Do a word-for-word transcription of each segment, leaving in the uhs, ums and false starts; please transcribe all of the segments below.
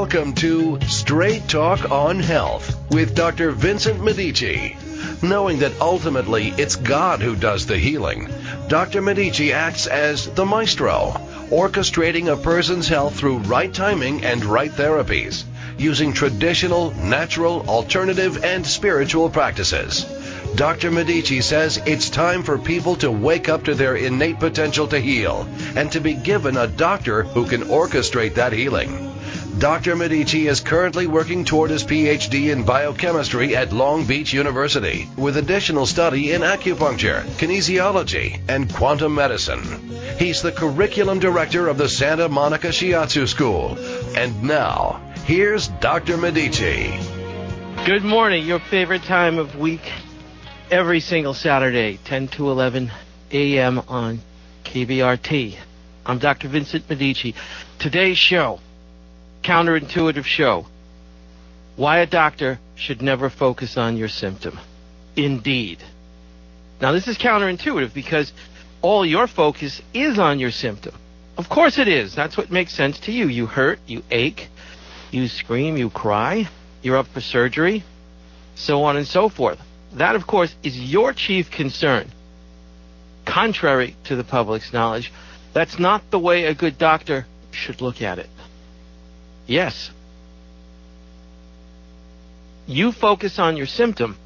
Welcome to Straight Talk on Health with Doctor Vincent Medici. Knowing that ultimately it's God who does the healing, Doctor Medici acts as the maestro, orchestrating a person's health through right timing and right therapies, using traditional, natural, alternative, and spiritual practices. Doctor Medici says it's time for people to wake up to their innate potential to heal and to be given a doctor who can orchestrate that healing. Doctor Medici is currently working toward his P H D in biochemistry at Long Beach University, with additional study in acupuncture, kinesiology, and quantum medicine. He's the curriculum director of the Santa Monica Shiatsu School. And now, here's Doctor Medici. Good morning, your favorite time of week, every single Saturday, ten to eleven a.m. on K B R T. I'm Doctor Vincent Medici. Today's show, counterintuitive show, why a doctor should never focus on your symptom. Indeed. Now, this is counterintuitive because all your focus is on your symptom. Of course it is. That's what makes sense to you. You hurt, you ache, you scream, you cry, you're up for surgery, so on and so forth. That, of course, is your chief concern. Contrary to the public's knowledge, that's not the way a good doctor should look at it. Yes. You focus on your symptom.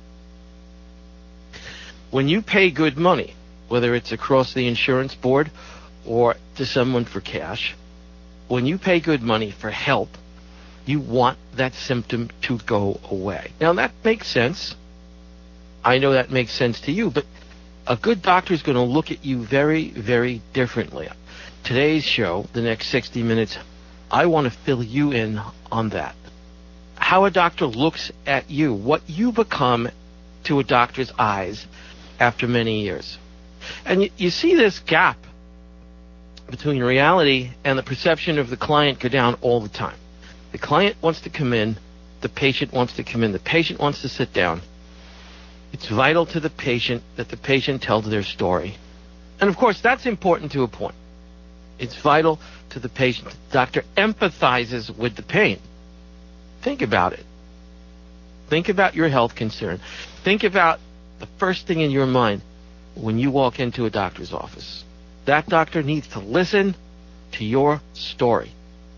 When you pay good money, whether it's across the insurance board or to someone for cash, when you pay good money for help, you want that symptom to go away. Now, that makes sense. I know that makes sense to you, but a good doctor is going to look at you very, very differently. Today's show, the next sixty minutes, I want to fill you in on that. How a doctor looks at you, what you become to a doctor's eyes after many years. And you, you see this gap between reality and the perception of the client go down all the time. The client wants to come in, the patient wants to come in, the patient wants to sit down. It's vital to the patient that the patient tells their story. And of course, that's important to a point. It's vital to the patient. The doctor empathizes with the pain. Think about it. Think about your health concern. Think about the first thing in your mind when you walk into a doctor's office. That doctor needs to listen to your story.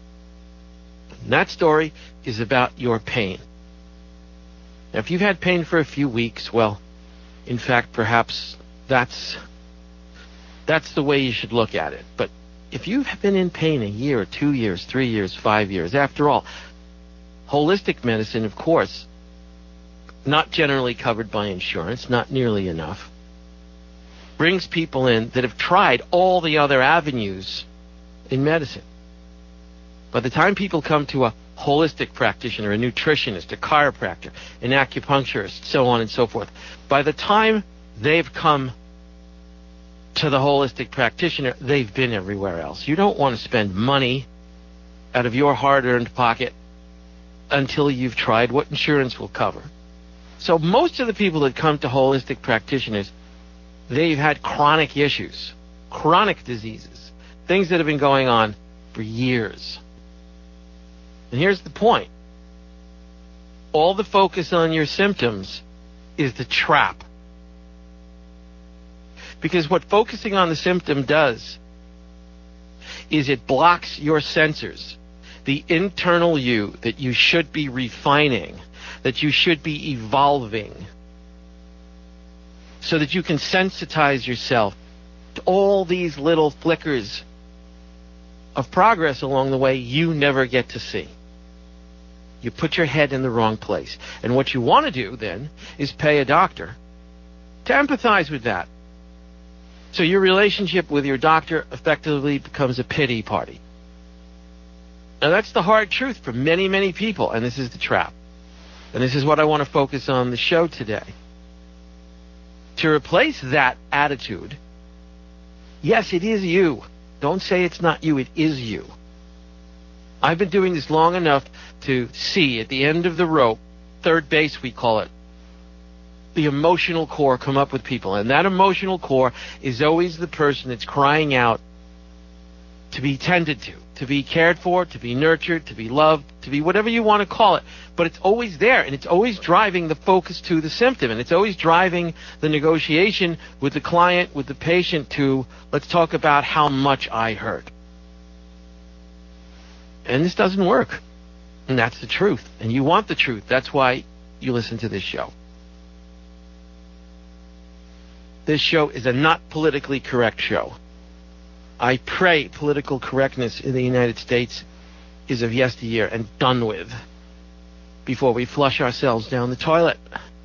And that story is about your pain. Now, if you've had pain for a few weeks, well, in fact, perhaps that's that's the way you should look at it. But if you've been in pain a year, two years, three years, five years, after all, holistic medicine, of course, not generally covered by insurance, not nearly enough, brings people in that have tried all the other avenues in medicine. By the time people come to a holistic practitioner, a nutritionist, a chiropractor, an acupuncturist, so on and so forth, by the time they've come to the holistic practitioner, they've been everywhere else. You don't want to spend money out of your hard-earned pocket until you've tried what insurance will cover. So most of the people that come to holistic practitioners, they've had chronic issues, chronic diseases, things that have been going on for years. And here's the point. All the focus on your symptoms is the trap. Because what focusing on the symptom does is it blocks your sensors, the internal you that you should be refining, that you should be evolving, so that you can sensitize yourself to all these little flickers of progress along the way you never get to see. You put your head in the wrong place. And what you want to do then is pay a doctor to empathize with that. So your relationship with your doctor effectively becomes a pity party. Now that's the hard truth for many, many people, and this is the trap. And this is what I want to focus on the show today. To replace that attitude, yes, it is you. Don't say it's not you, it is you. I've been doing this long enough to see at the end of the rope, third base we call it, the emotional core come up with people. And that emotional core is always the person that's crying out to be tended to, to be cared for, to be nurtured, to be loved, to be whatever you want to call it. But it's always there, and it's always driving the focus to the symptom, and it's always driving the negotiation with the client, with the patient to, let's talk about how much I hurt. And this doesn't work. And that's the truth. And you want the truth. That's why you listen to this show. This show is a not politically correct show. I pray political correctness in the United States is of yesteryear and done with before we flush ourselves down the toilet.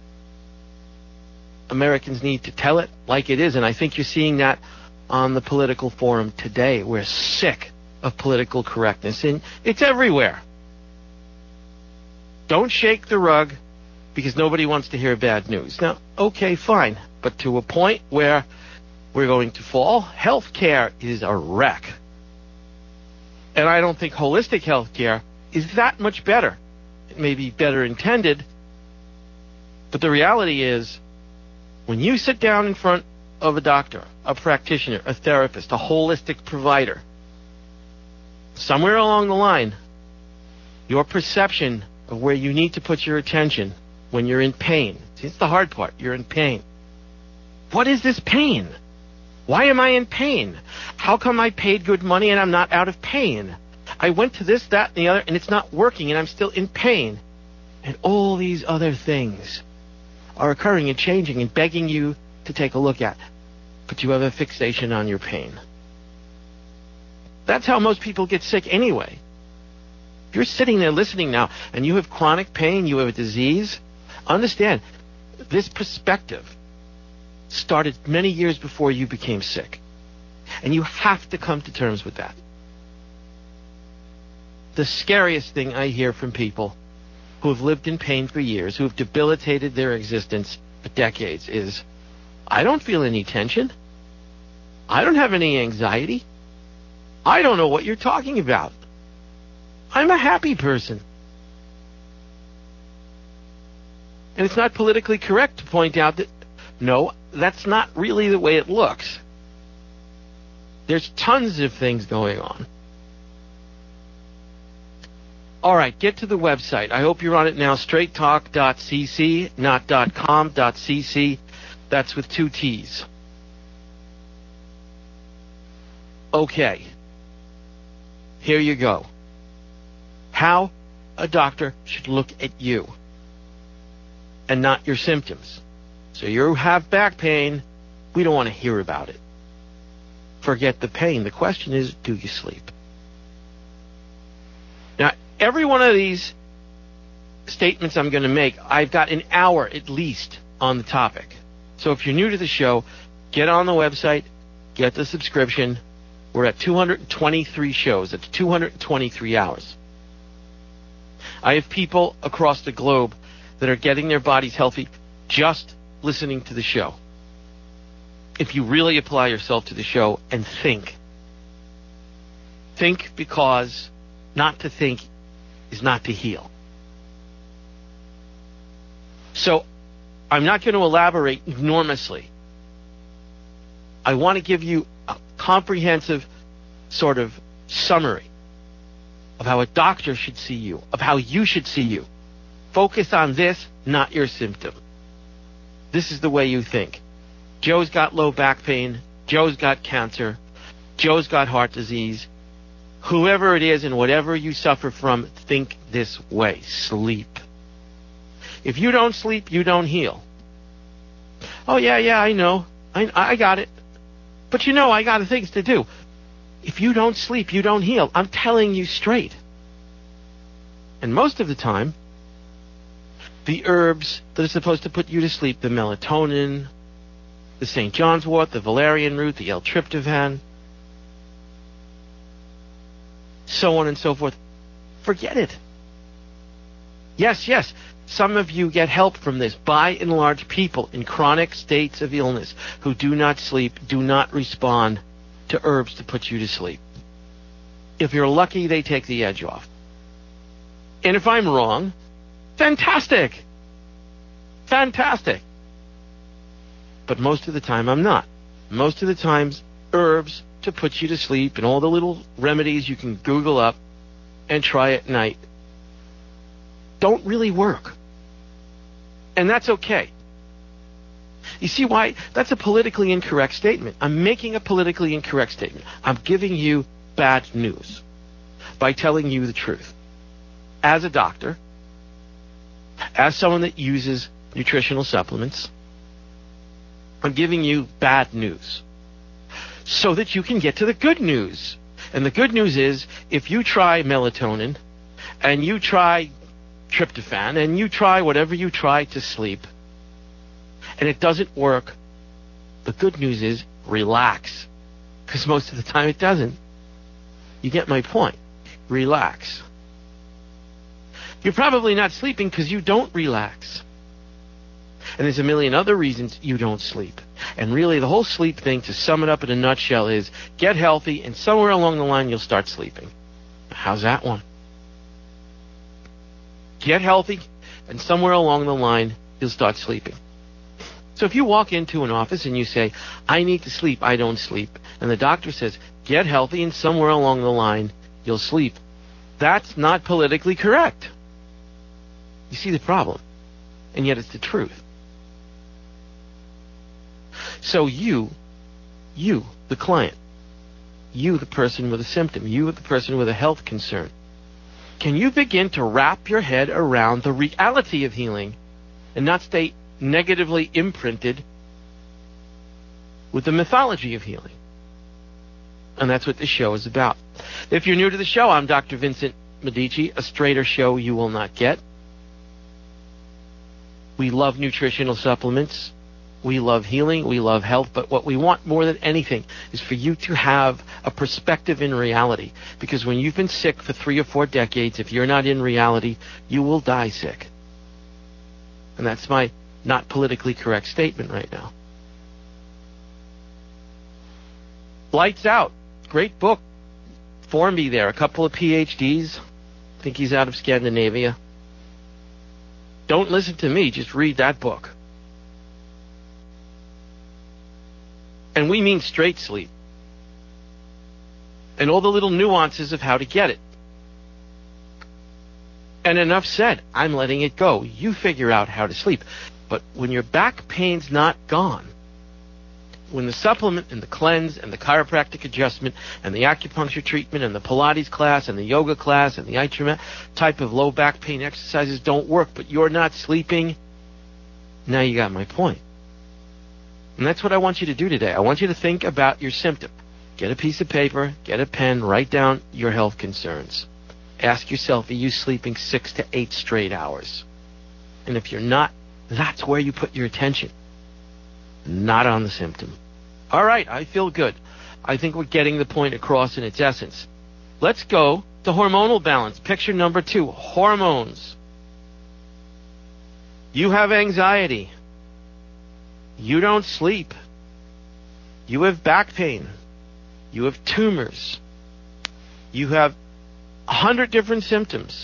Americans need to tell it like it is, and I think you're seeing that on the political forum today. We're sick of political correctness, and it's everywhere. Don't shake the rug because nobody wants to hear bad news. Now, okay, fine, but to a point where we're going to fall. Healthcare is a wreck. And I don't think holistic healthcare is that much better. It may be better intended, but the reality is when you sit down in front of a doctor, a practitioner, a therapist, a holistic provider, somewhere along the line, your perception of where you need to put your attention when you're in pain. See, it's the hard part. You're in pain. What is this pain? Why am I in pain? How come I paid good money and I'm not out of pain? I went to this, that, and the other, and it's not working, and I'm still in pain. And all these other things are occurring and changing and begging you to take a look at. But you have a fixation on your pain. That's how most people get sick anyway. If you're sitting there listening now and you have chronic pain, you have a disease, understand, this perspective started many years before you became sick. And you have to come to terms with that. The scariest thing I hear from people who have lived in pain for years, who have debilitated their existence for decades, is, I don't feel any tension. I don't have any anxiety. I don't know what you're talking about. I'm a happy person. And it's not politically correct to point out that, no, that's not really the way it looks. There's tons of things going on. All right, get to the website. I hope you're on it now, straight talk dot c c, not .com, .cc. That's with two T's. Okay. Here you go. How a doctor should look at you and not your symptoms. So you have back pain, we don't want to hear about it. Forget the pain. The question is, do you sleep? Now, every one of these statements I'm going to make, I've got an hour at least on the topic. So if you're new to the show, get on the website, get the subscription. We're at two hundred twenty-three shows. That's two hundred twenty-three hours. I have people across the globe that are getting their bodies healthy just listening to the show. If you really apply yourself to the show and think. Think, because not to think is not to heal. So I'm not going to elaborate enormously. I want to give you a comprehensive sort of summary of how a doctor should see you, of how you should see you. Focus on this, not your symptom. This is the way you think. Joe's got low back pain. Joe's got cancer. Joe's got heart disease. Whoever it is and whatever you suffer from, think this way. Sleep. If you don't sleep, you don't heal. Oh, yeah, yeah, I know. I, I got it. But you know, I got things to do. If you don't sleep, you don't heal. I'm telling you straight. And most of the time, the herbs that are supposed to put you to sleep, the melatonin, the Saint John's wort, the valerian root, the L-tryptophan, so on and so forth, forget it. Yes, yes, some of you get help from this. By and large, people in chronic states of illness who do not sleep do not respond to herbs to put you to sleep. If you're lucky, they take the edge off. And if I'm wrong, fantastic. Fantastic. But most of the time, I'm not. Most of the times, herbs to put you to sleep and all the little remedies you can Google up and try at night don't really work. And that's okay. You see why? That's a politically incorrect statement. I'm making a politically incorrect statement. I'm giving you bad news by telling you the truth. As a doctor, as someone that uses nutritional supplements, I'm giving you bad news so that you can get to the good news. And the good news is, if you try melatonin and you try tryptophan and you try whatever you try to sleep and it doesn't work, the good news is relax. Because most of the time it doesn't. You get my point. Relax. You're probably not sleeping because you don't relax. And there's a million other reasons you don't sleep. And really, the whole sleep thing, to sum it up in a nutshell, is get healthy, and somewhere along the line, you'll start sleeping. How's that one? Get healthy, and somewhere along the line, you'll start sleeping. So if you walk into an office and you say, I need to sleep, I don't sleep, and the doctor says, get healthy, and somewhere along the line, you'll sleep, that's not politically correct. You see the problem, and yet it's the truth. So you, you, the client, you, the person with a symptom, you, the person with a health concern, can you begin to wrap your head around the reality of healing and not stay negatively imprinted with the mythology of healing? And that's what this show is about. If you're new to the show, I'm Doctor Vincent Medici. A straighter show you will not get. We love nutritional supplements. We love healing. We love health. But what we want more than anything is for you to have a perspective in reality. Because when you've been sick for three or four decades, if you're not in reality, you will die sick. And that's my not politically correct statement right now. Lights Out. Great book. Formby there. A couple of P H Ds. I think he's out of Scandinavia. Don't listen to me. Just read that book. And we mean straight sleep. And all the little nuances of how to get it. And enough said. I'm letting it go. You figure out how to sleep. But when your back pain's not gone, when the supplement and the cleanse and the chiropractic adjustment and the acupuncture treatment and the Pilates class and the yoga class and the iTrement type of low back pain exercises don't work, but you're not sleeping, now you got my point. And that's what I want you to do today. I want you to think about your symptom. Get a piece of paper, get a pen, write down your health concerns. Ask yourself, are you sleeping six to eight straight hours? And if you're not, that's where you put your attention. Not on the symptom. All right, I feel good. I think we're getting the point across in its essence. Let's go to hormonal balance. Picture number two, hormones. You have anxiety. You don't sleep. You have back pain. You have tumors. You have a hundred different symptoms.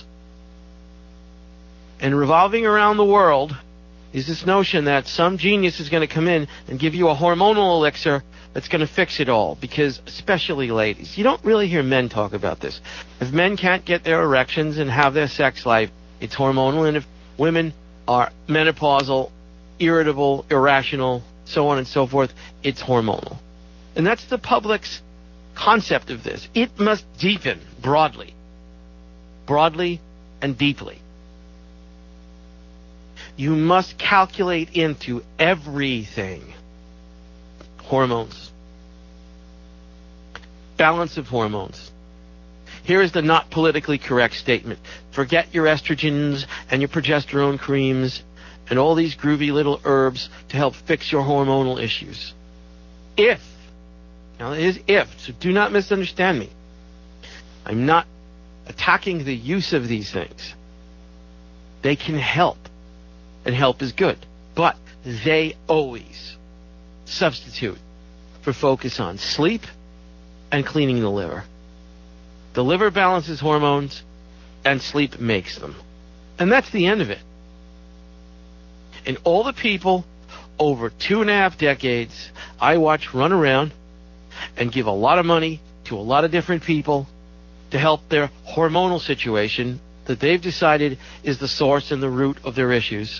And revolving around the world is this notion that some genius is going to come in and give you a hormonal elixir that's going to fix it all. Because, especially ladies, you don't really hear men talk about this. If men can't get their erections and have their sex life, it's hormonal. And if women are menopausal, irritable, irrational, so on and so forth, it's hormonal. And that's the public's concept of this. It must deepen broadly. Broadly and deeply. You must calculate into everything. Hormones. Balance of hormones. Here is the not politically correct statement. Forget your estrogens and your progesterone creams and all these groovy little herbs to help fix your hormonal issues. If, now it is if, so do not misunderstand me. I'm not attacking the use of these things. They can help. And help is good. But they always substitute for focus on sleep and cleaning the liver. The liver balances hormones and sleep makes them. And that's the end of it. And all the people over two and a half decades I watch run around and give a lot of money to a lot of different people to help their hormonal situation that they've decided is the source and the root of their issues.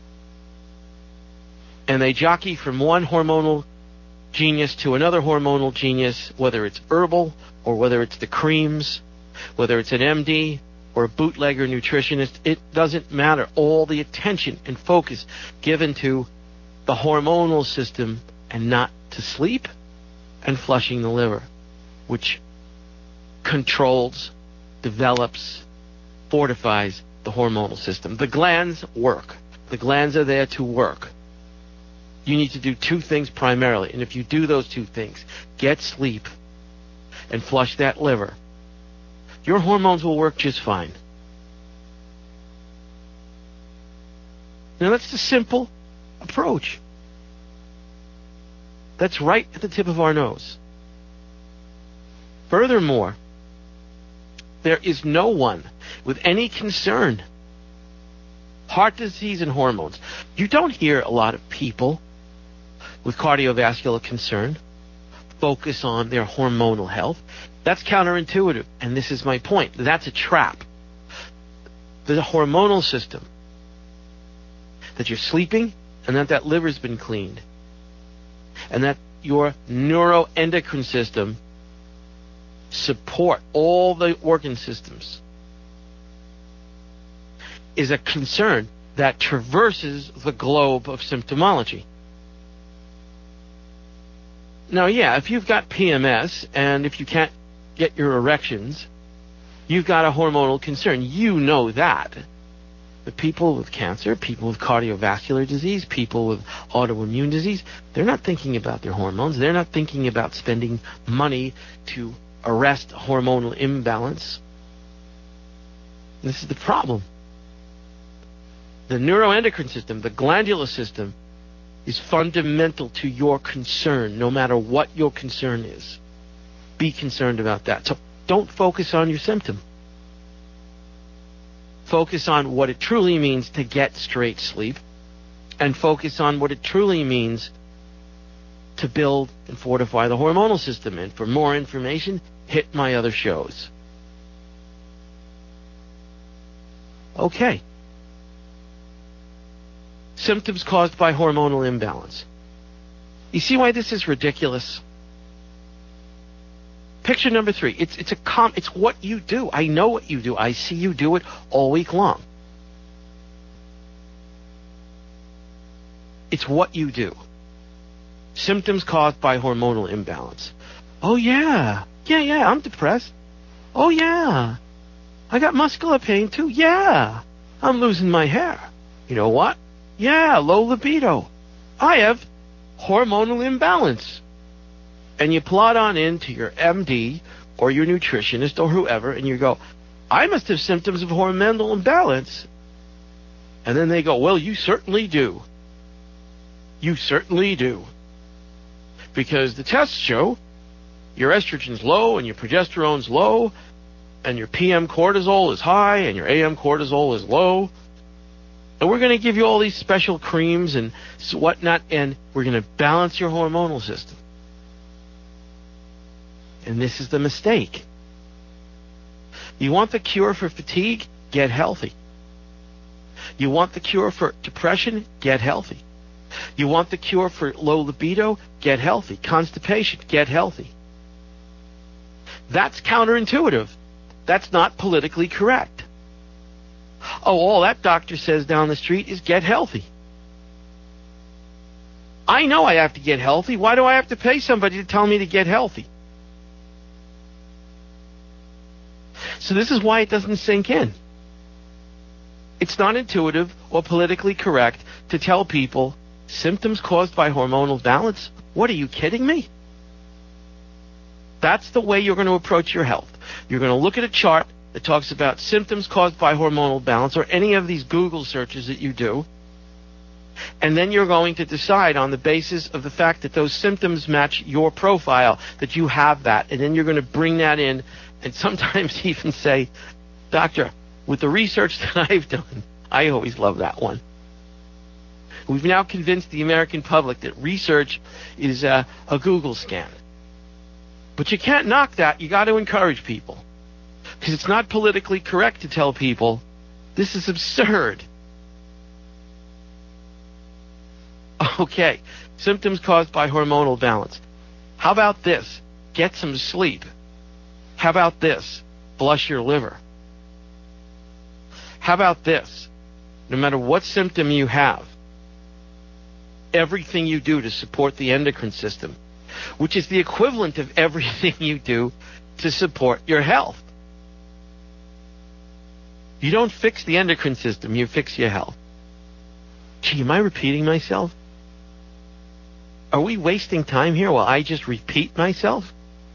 And they jockey from one hormonal genius to another hormonal genius, whether it's herbal or whether it's the creams, whether it's an M D or a bootlegger nutritionist. It doesn't matter. All the attention and focus given to the hormonal system and not to sleep and flushing the liver, which controls, develops, fortifies the hormonal system. The glands work. The glands are there to work. You need to do two things primarily. And if you do those two things, get sleep and flush that liver, your hormones will work just fine. Now that's the simple approach. That's right at the tip of our nose. Furthermore, there is no one with any concern. Heart disease and hormones. You don't hear a lot of people with cardiovascular concern focus on their hormonal health. That's counterintuitive, and this is my point. That's a trap. The hormonal system, that you're sleeping and that that liver's been cleaned, and that your neuroendocrine system support all the organ systems, is a concern that traverses the globe of symptomology. Now, yeah, if you've got P M S and if you can't get your erections, you've got a hormonal concern. You know that. The people with cancer, people with cardiovascular disease, people with autoimmune disease, they're not thinking about their hormones. They're not thinking about spending money to arrest hormonal imbalance. This is the problem. The neuroendocrine system, the glandular system, is fundamental to your concern, no matter what your concern is. Be concerned about that. So don't focus on your symptom. Focus on what it truly means to get straight sleep, and focus on what it truly means to build and fortify the hormonal system. And for more information, hit my other shows. Okay. Symptoms caused by hormonal imbalance. You see why this is ridiculous? Picture number three. It's it's a com. It's what you do. I know what you do. I see you do it all week long. It's what you do. Symptoms caused by hormonal imbalance. Oh yeah, yeah, yeah. I'm depressed. Oh yeah, I got muscular pain too. Yeah, I'm losing my hair. You know what? Yeah, low libido. I have hormonal imbalance. And you plot on into your M D or your nutritionist or whoever, and you go, I must have symptoms of hormonal imbalance. And then they go, well, you certainly do. You certainly do. Because the tests show your estrogen's low and your progesterone's low, and your P M cortisol is high and your A M cortisol is low. And we're going to give you all these special creams and whatnot, and we're going to balance your hormonal system. And this is the mistake. You want the cure for fatigue? Get healthy. You want the cure for depression? Get healthy. You want the cure for low libido? Get healthy. Constipation? Get healthy. That's counterintuitive. That's not politically correct. Oh, all that doctor says down the street is get healthy. I know I have to get healthy. Why do I have to pay somebody to tell me to get healthy? So this is why it doesn't sink in. It's not intuitive or politically correct to tell people symptoms caused by hormonal balance. What, are you kidding me? That's the way you're going to approach your health. You're going to look at a chart that talks about symptoms caused by hormonal balance, or any of these Google searches that you do, and then you're going to decide on the basis of the fact that those symptoms match your profile, that you have that, and then you're going to bring that in and sometimes even say, doctor, with the research that I've done, I always love that one. We've now convinced the American public that research is a, a Google scan. But you can't knock that. You got to encourage people. Because it's not politically correct to tell people, this is absurd. Okay, symptoms caused by hormonal balance. How about this? Get some sleep. How about this? Flush your liver. How about this? No matter what symptom you have, everything you do to support the endocrine system, which is the equivalent of everything you do to support your health. You don't fix the endocrine system, you fix your health. Gee, am I repeating myself? Are we wasting time here while I just repeat myself?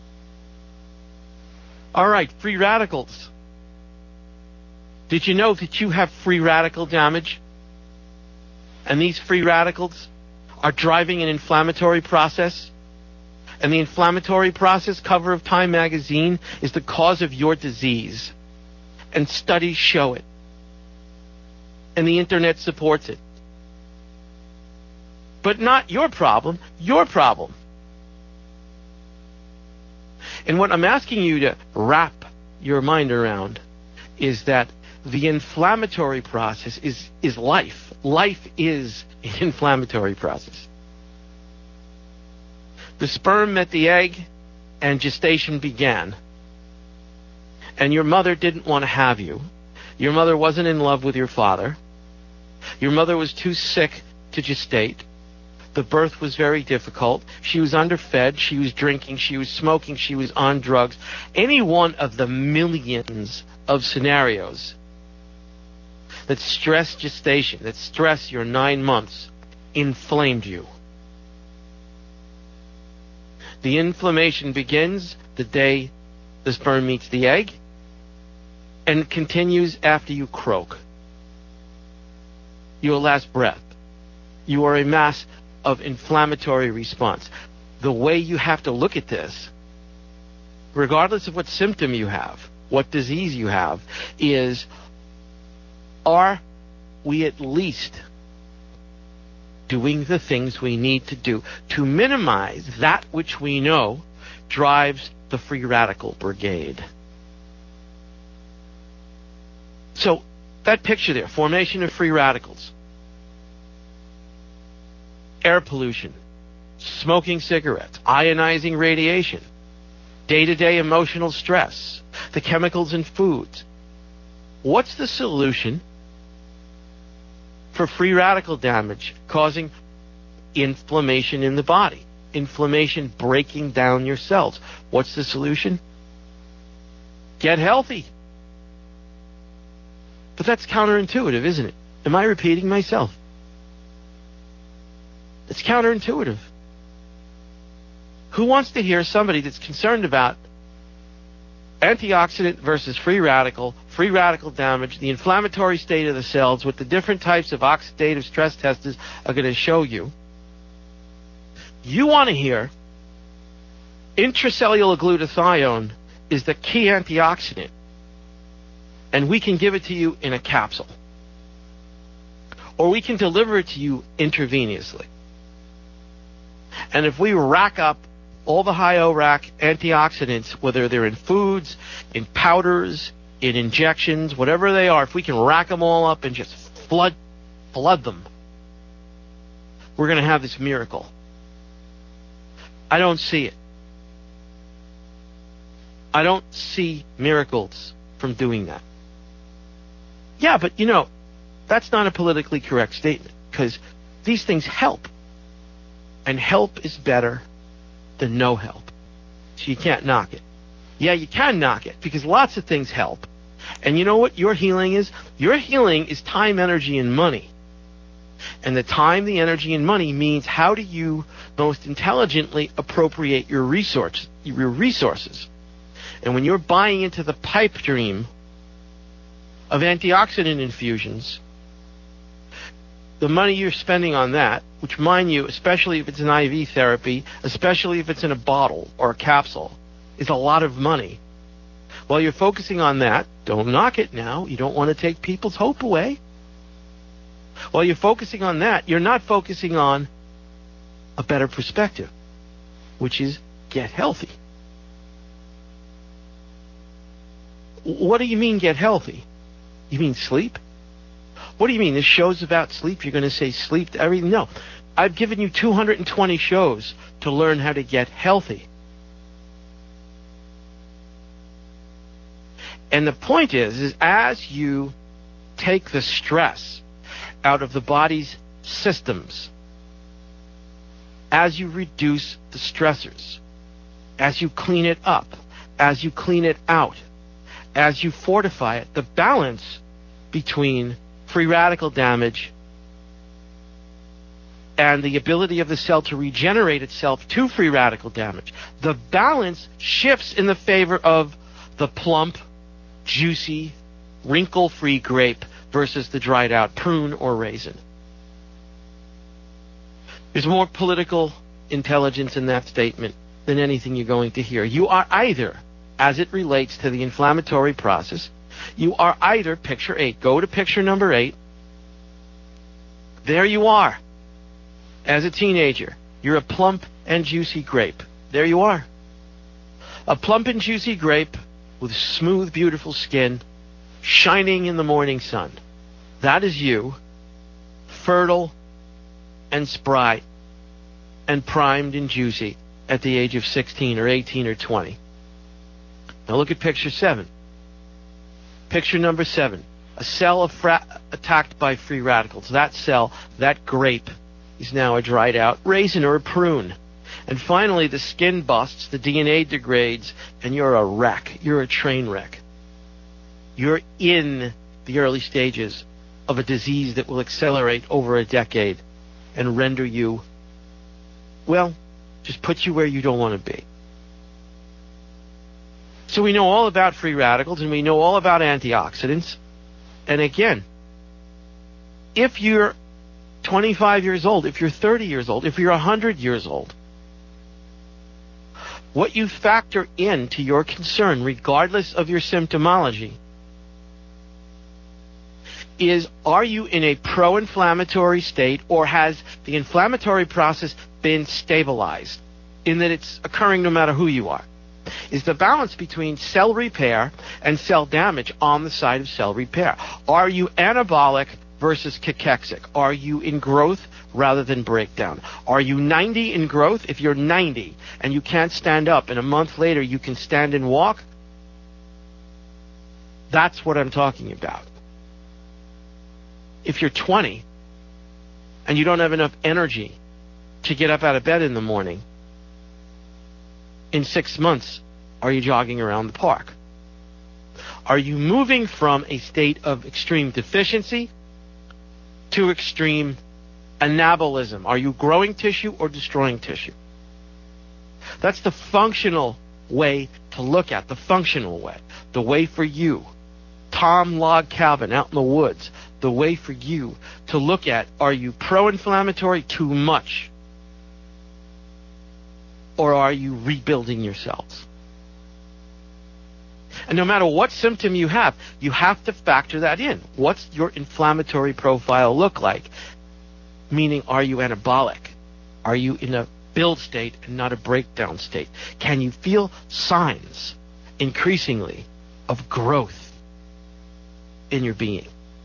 All right, free radicals. Did you know that you have free radical damage? And these free radicals are driving an inflammatory process? And the inflammatory process, cover of Time magazine, is the cause of your disease. And studies show it. And the internet supports it. But not your problem, your problem. And what I'm asking you to wrap your mind around is that the inflammatory process is, is life. Life is an inflammatory process. The sperm met the egg and gestation began. And your mother didn't want to have you. Your mother wasn't in love with your father. Your mother was too sick to gestate. The birth was very difficult. She was underfed. She was drinking. She was smoking. She was on drugs. Any one of the millions of scenarios that stress gestation, that stress your nine months, inflamed you. The inflammation begins the day the sperm meets the egg and continues after you croak. Your last breath. You are a mass of inflammatory response. The way you have to look at this, regardless of what symptom you have, what disease you have, is, are we at least doing the things we need to do to minimize that which we know drives the free radical brigade? So, that picture there, formation of free radicals, air pollution, smoking cigarettes, ionizing radiation, day-to-day emotional stress, the chemicals in foods. What's the solution for free radical damage causing inflammation in the body? Inflammation breaking down your cells. What's the solution? Get healthy. But that's counterintuitive, isn't it? Am I repeating myself? It's counterintuitive. Who wants to hear somebody that's concerned about antioxidant versus free radical, free radical damage, the inflammatory state of the cells, what the different types of oxidative stress testers are going to show you? You want to hear intracellular glutathione is the key antioxidant, and we can give it to you in a capsule, or we can deliver it to you intravenously. And if we rack up all the high O R A C antioxidants, whether they're in foods, in powders, in injections, whatever they are, if we can rack them all up and just flood, flood them, we're going to have this miracle. I don't see it. I don't see miracles from doing that. Yeah, but you know, that's not a politically correct statement, because these things help. And help is better than no help. So you can't knock it. Yeah, you can knock it, because lots of things help. And you know what your healing is? Your healing is time, energy, and money. And the time, the energy, and money means how do you most intelligently appropriate your resource, your resources. And when you're buying into the pipe dream of antioxidant infusions, the money you're spending on that, which, mind you, especially if it's an I V therapy, especially if it's in a bottle or a capsule, is a lot of money. While you're focusing on that, don't knock it now. You don't want to take people's hope away. While you're focusing on that, you're not focusing on a better perspective, which is get healthy. What do you mean get healthy? You mean sleep? What do you mean? This show's about sleep? You're going to say sleep to everything? No. I've given you two hundred twenty shows to learn how to get healthy. And the point is, is as you take the stress out of the body's systems, as you reduce the stressors, as you clean it up, as you clean it out, as you fortify it, the balance between free radical damage and the ability of the cell to regenerate itself to free radical damage, the balance shifts in the favor of the plump, juicy, wrinkle-free grape versus the dried-out prune or raisin. There's more political intelligence in that statement than anything you're going to hear. You are either, as it relates to the inflammatory process, you are either, picture eight, go to picture number eight. There you are. As a teenager, you're a plump and juicy grape. There you are. A plump and juicy grape with smooth, beautiful skin, shining in the morning sun. That is you, fertile and spry and primed and juicy at the age of sixteen or eighteen or twenty. Now look at picture seven. Picture number seven. A cell of fra- attacked by free radicals. That cell, that grape, is now a dried out raisin or a prune. And finally, the skin busts, the D N A degrades, and you're a wreck. You're a train wreck. You're in the early stages of a disease that will accelerate over a decade and render you, well, just put you where you don't want to be. So we know all about free radicals, and we know all about antioxidants. And again, if you're twenty-five years old, if you're thirty years old, if you're one hundred years old, what you factor into your concern, regardless of your symptomology, is, are you in a pro-inflammatory state, or has the inflammatory process been stabilized in that it's occurring no matter who you are? Is the balance between cell repair and cell damage on the side of cell repair? Are you anabolic versus cachexic? Are you in growth rather than breakdown? Are you ninety in growth? If you're ninety and you can't stand up and a month later you can stand and walk, that's what I'm talking about. If you're twenty and you don't have enough energy to get up out of bed in the morning, in six months, are you jogging around the park? Are you moving from a state of extreme deficiency to extreme anabolism? Are you growing tissue or destroying tissue? That's the functional way to look at, the functional way. The way for you, Tom Log Cabin out in the woods, the way for you to look at, are you pro-inflammatory too much? Or are you rebuilding your cells? And no matter what symptom you have, you have to factor that in. What's your inflammatory profile look like? Meaning, are you anabolic? Are you in a build state and not a breakdown state? Can you feel signs, increasingly, of growth in your being?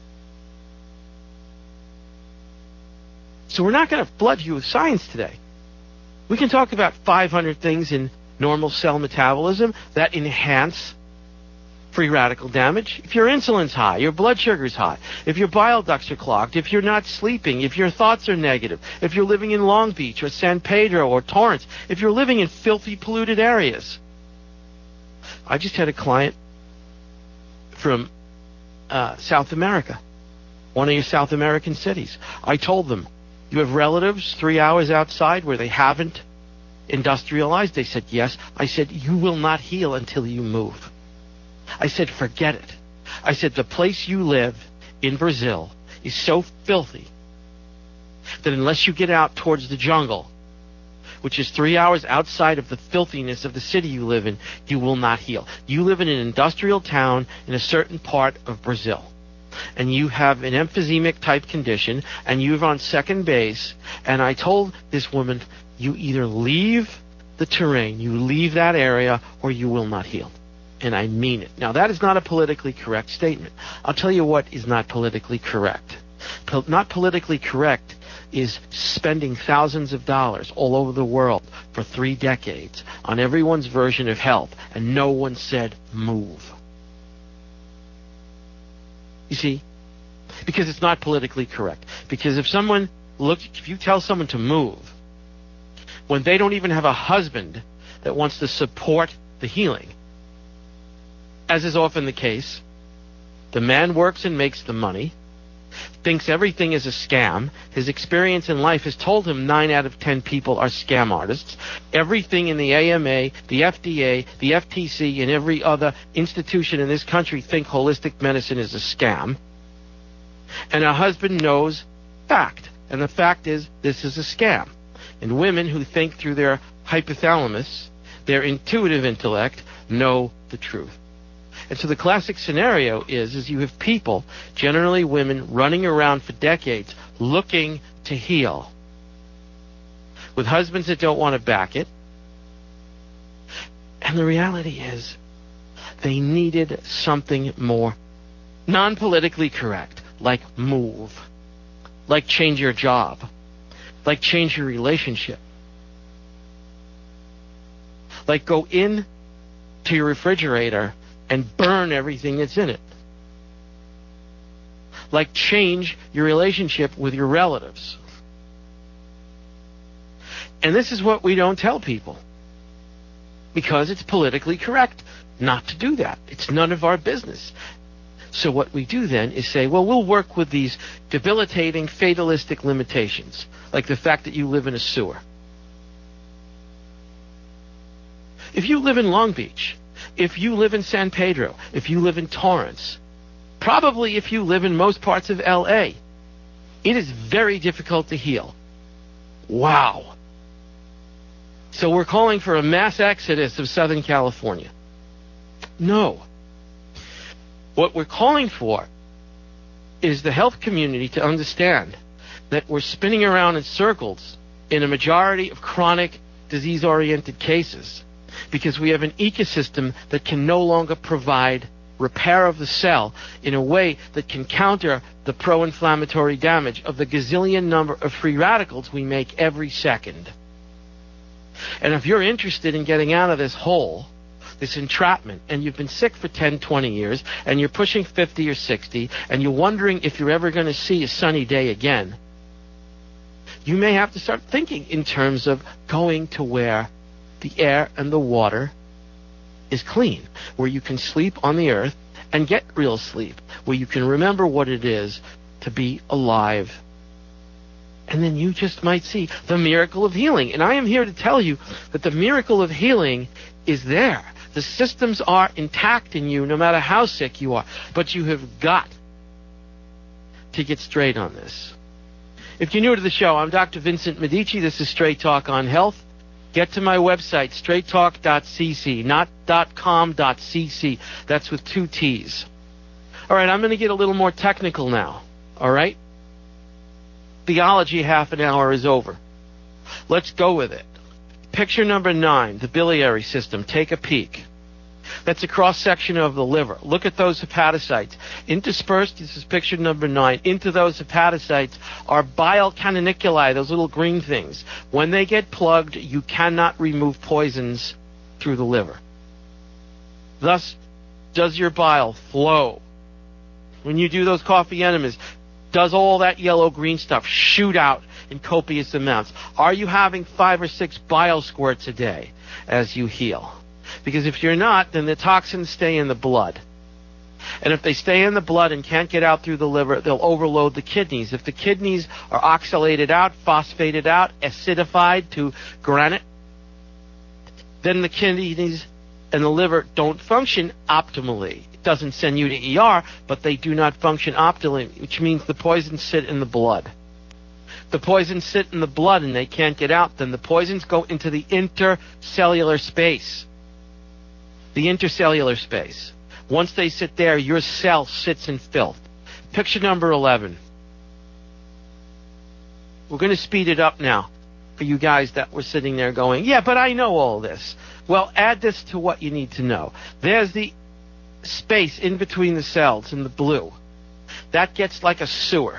So we're not going to flood you with science today. We can talk about five hundred things in normal cell metabolism that enhance free radical damage. If your insulin's high, your blood sugar's high, if your bile ducts are clogged, if you're not sleeping, if your thoughts are negative, if you're living in Long Beach or San Pedro or Torrance, if you're living in filthy, polluted areas. I just had a client from uh, South America, one of your South American cities. I told them, you have relatives three hours outside where they haven't industrialized? They said, yes. I said, you will not heal until you move. I said, forget it. I said, the place you live in Brazil is so filthy that unless you get out towards the jungle, which is three hours outside of the filthiness of the city you live in, you will not heal. You live in an industrial town in a certain part of Brazil, and you have an emphysemic type condition, and you're on second base, and I told this woman, you either leave the terrain, you leave that area, or you will not heal. and I mean it. Now, that is not a politically correct statement. I'll tell you what is not politically correct. Po- not politically correct is spending thousands of dollars all over the world for three decades on everyone's version of health, and no one said move. You see? Because it's not politically correct. Because if someone look, if you tell someone to move, when they don't even have a husband that wants to support the healing, as is often the case, the man works and makes the money, thinks everything is a scam. His experience in life has told him nine out of ten people are scam artists. Everything in the A M A, the F D A, the F T C, and every other institution in this country think holistic medicine is a scam. And a husband knows fact. And the fact is, this is a scam. And women who think through their hypothalamus, their intuitive intellect, know the truth. And so the classic scenario is, is you have people, generally women, running around for decades looking to heal, with husbands that don't want to back it. And the reality is, they needed something more non-politically correct, like move, like change your job, like change your relationship, like go in to your refrigerator and burn everything that's in it, like change your relationship with your relatives. And this is what we don't tell people, because it's politically correct not to do that. It's none of our business. So what we do then is say, well, we'll work with these debilitating, fatalistic limitations, like the fact that you live in a sewer. If you live in Long Beach, if you live in San Pedro, if you live in Torrance, probably if you live in most parts of L A, it is very difficult to heal. Wow. So we're calling for a mass exodus of Southern California. No. What we're calling for is the health community to understand that we're spinning around in circles in a majority of chronic disease-oriented cases because we have an ecosystem that can no longer provide repair of the cell in a way that can counter the pro-inflammatory damage of the gazillion number of free radicals we make every second. And if you're interested in getting out of this hole, this entrapment, and you've been sick for ten, twenty years, and you're pushing fifty or sixty, and you're wondering if you're ever going to see a sunny day again, you may have to start thinking in terms of going to where the air and the water is clean, where you can sleep on the earth and get real sleep, where you can remember what it is to be alive. And then you just might see the miracle of healing. And I am here to tell you that the miracle of healing is there. The systems are intact in you no matter how sick you are. But you have got to get straight on this. If you're new to the show, I'm Doctor Vincent Medici. This is Straight Talk on Health. Get to my website, straight talk dot c c, not .com.cc. That's with two T's. All right, I'm going to get a little more technical now. All right? Theology half an hour is over. Let's go with it. Picture number nine, the biliary system. Take a peek. That's a cross-section of the liver. Look at those hepatocytes. Interspersed, this is picture number nine, into those hepatocytes are bile canoniculi, those little green things. When they get plugged, you cannot remove poisons through the liver. Thus, does your bile flow? When you do those coffee enemas, does all that yellow-green stuff shoot out in copious amounts? Are you having five or six bile squirts a day as you heal? Because if you're not, then the toxins stay in the blood. And if they stay in the blood and can't get out through the liver, they'll overload the kidneys. If the kidneys are oxalated out, phosphated out, acidified to granite, then the kidneys and the liver don't function optimally. It doesn't send you to E R, but they do not function optimally, which means the poisons sit in the blood. The poisons sit in the blood and they can't get out, then the poisons go into the intercellular space. The intercellular space. Once they sit there, your cell sits in filth. Picture number eleven. We're going to speed it up now. for you guys that were sitting there going, yeah, but I know all this. Well, add this to what you need to know. There's the space in between the cells in the blue. That gets like a sewer.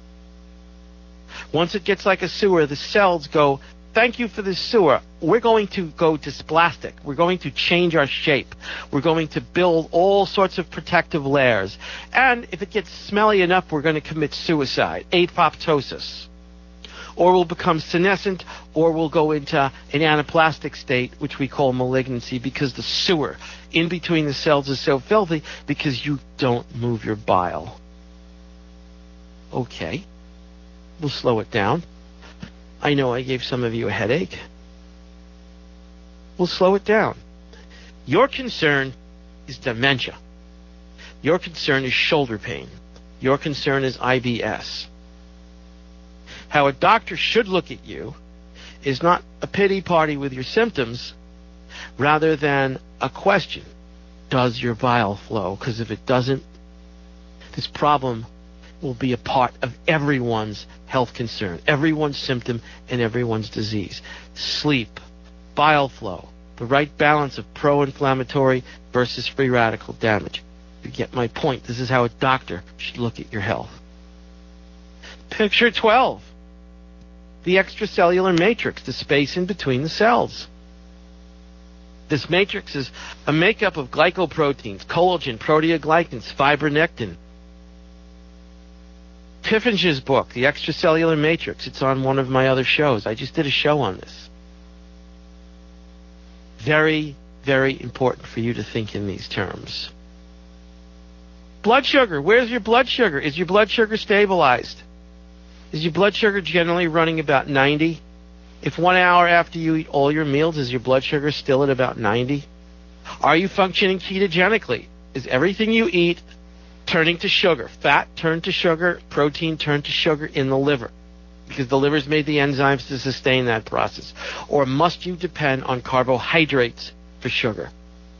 Once it gets like a sewer, the cells go, thank you for this sewer. We're going to go dysplastic. We're going to change our shape. We're going to build all sorts of protective layers. And if it gets smelly enough, we're going to commit suicide, apoptosis. Or we'll become senescent, or we'll go into an anaplastic state, which we call malignancy, because the sewer in between the cells is so filthy because you don't move your bile. Okay. We'll slow it down. I know I gave some of you a headache. We'll slow it down. Your concern is dementia. Your concern is shoulder pain. Your concern is I B S. How a doctor should look at you is not a pity party with your symptoms, rather than a question. Does your bile flow? Because if it doesn't, this problem will be a part of everyone's health concern, everyone's symptom, and everyone's disease. Sleep, bile flow, the right balance of pro-inflammatory versus free radical damage. You get my point. This is how a doctor should look at your health. Picture twelve. The extracellular matrix, the space in between the cells. This matrix is a makeup of glycoproteins, collagen, proteoglycans, fibronectin. Piffinger's book, The Extracellular Matrix, it's on one of my other shows. I just did a show on this. Very, very important for you to think in these terms. Blood sugar. Where's your blood sugar? Is your blood sugar stabilized? Is your blood sugar generally running about ninety? If one hour after you eat all your meals, is your blood sugar still at about ninety? Are you functioning ketogenically? Is everything you eat turning to sugar? Fat turned to sugar, protein turned to sugar in the liver, because the liver's made the enzymes to sustain that process. Or must you depend on carbohydrates for sugar?